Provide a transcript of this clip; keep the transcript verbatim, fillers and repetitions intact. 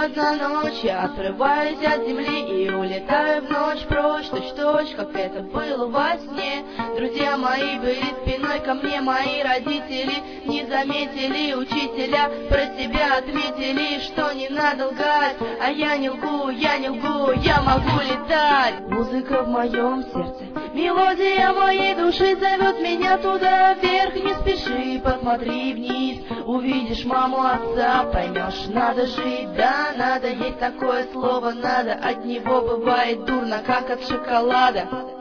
одна ночь, я отрываюсь от земли и улетаю в ночь прочь, точь-точь, как это было во сне. Друзья мои были спиной ко мне, мои родители не заметили, учителя про себя отметили, что не надо лгать, а я не лгу, я не лгу, я могу летать. Музыка в моем сердце, мелодия моей души зовет меня туда вверх. Не спеши, посмотри вниз, увидишь маму, отца, поймешь, надо жить, да, надо, есть такое слово, надо, от него бывает дурно, как от шоколада.